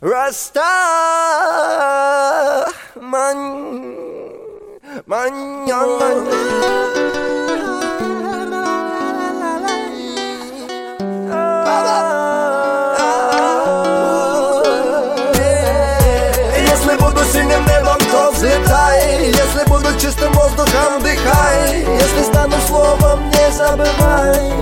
Раста Если буду синим небом, то взлетай. Если буду чистым воздухом, дыхай. Если стану словом, не забывай.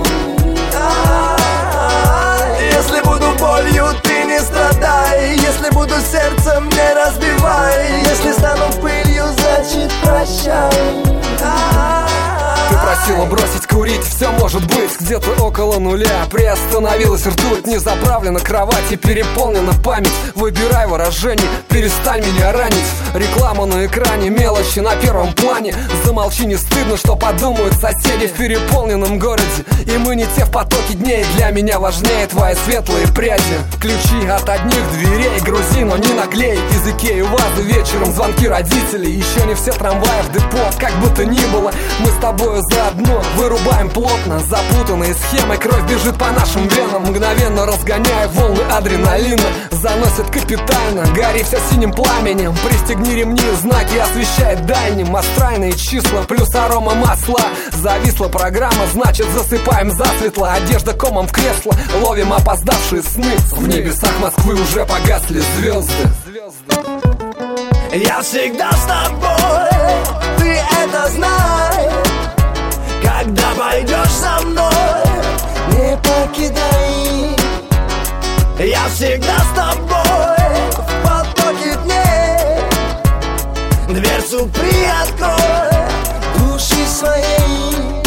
Если буду болью, ты не страдай. Если буду сердцем, не разбивай. Если стану пылью, значит прощай. Ты просила бросить курить, все может быть где-то около нуля. Приостановилась ртуть, не заправлена кровать и переполнена память. Выбирай выражение, перестань меня ранить. Реклама на экране, мелочи на первом плане. Замолчи, не стыдно, что подумают соседи в переполненном городе. И мы не те в потоке дней, для меня важнее твои светлые пряди. Ключи от одних дверей грузи, но не наклей. Из Икеи вазы вечером, звонки родителей. Еще не все трамваи в депо, как бы то ни было. Мы с тобою заодно, вырубаем плотно запутанные схемы, кровь бежит по нашим венам, мгновенно разгоняя волны адреналина. Заносит капитально, гори все синим пламенем. Пристегни ремни, знаки освещает дальним. Астральные числа плюс арома масла. Зависла программа, значит засыпаем засветло. Одежда комом в кресло, ловим опоздавшие сны. В небесах Москвы уже погасли звезды. Я всегда с тобой, ты это знай. Когда пойдешь со мной, не покидай. Я всегда с тобой в потоке дней. Дверцу приоткрой души своей.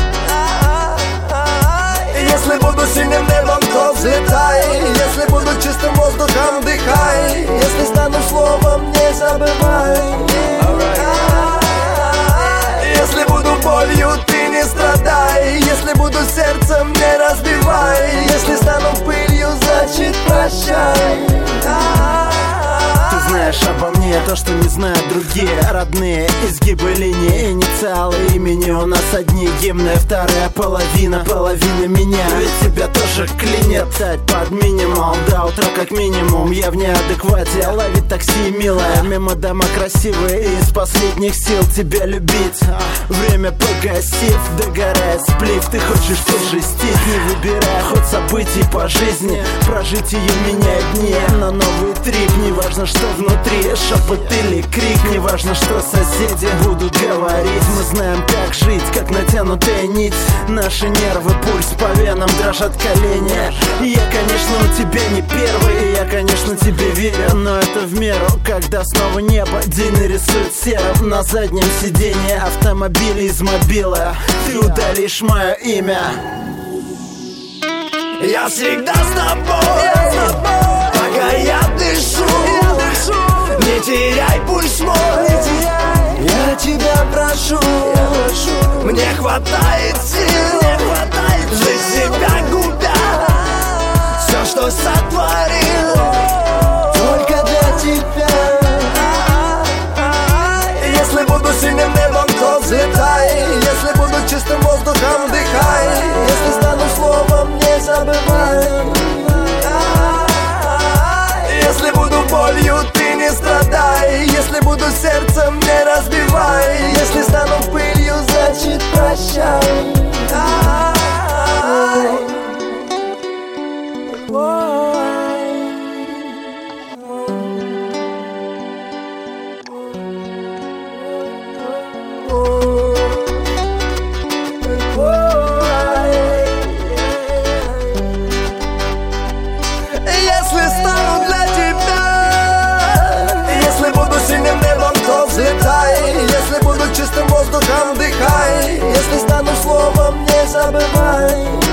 Если буду синим небом, то взлетай. Если буду чистым воздухом, дыхай. Если стану словом, не забывай. Если буду болью, ты не страдай. Если буду сердцем, не разбивай. Если стану пылью, значит прощай. Ты знаешь обо мне то, что не знают другие. Родные изгибы линии, инициалы имени. У нас одни гимны, вторая половина меня. Ведь тебя тоже клинит тать под минимум. До утра как минимум я в неадеквате. Ловить такси, милая, мимо дома красивые. И из последних сил тебя любить. Время погасив, догорает сплив. Ты хочешь тоже стить, не выбирая ход событий по жизни. Прожить ее меняет дни на новый трип. Неважно, что внутри, шепот или крик. Неважно, что соседи будут говорить. Мы знаем, как жить, как натянутая нить. Наши нервы, пульс по венам, дрожат колени. Я, конечно, у тебя не первый. Я, конечно, тебе верю, но это в меру. Когда снова небо день нарисует серым. На заднем сиденье автомобиля из мобила ты удалишь мое имя. Я всегда с тобой, пока я дышу. Не теряй пульс мой, я тебя прошу. Мне хватает сил, за себя губя. Все, что сотворил, только для тебя. Если буду синим небом, то взлетай. Если буду чистым воздухом, дыхай. Если стану словом, не забывай. Если буду болью, ты не страдай. Если буду сердцем, не разбивай. Если стану пылью, значит прощай. Если стану для тебя, если буду синим небом, то взлетай. Если буду чистым воздухом, дыхай. Если стану словом, не забывай.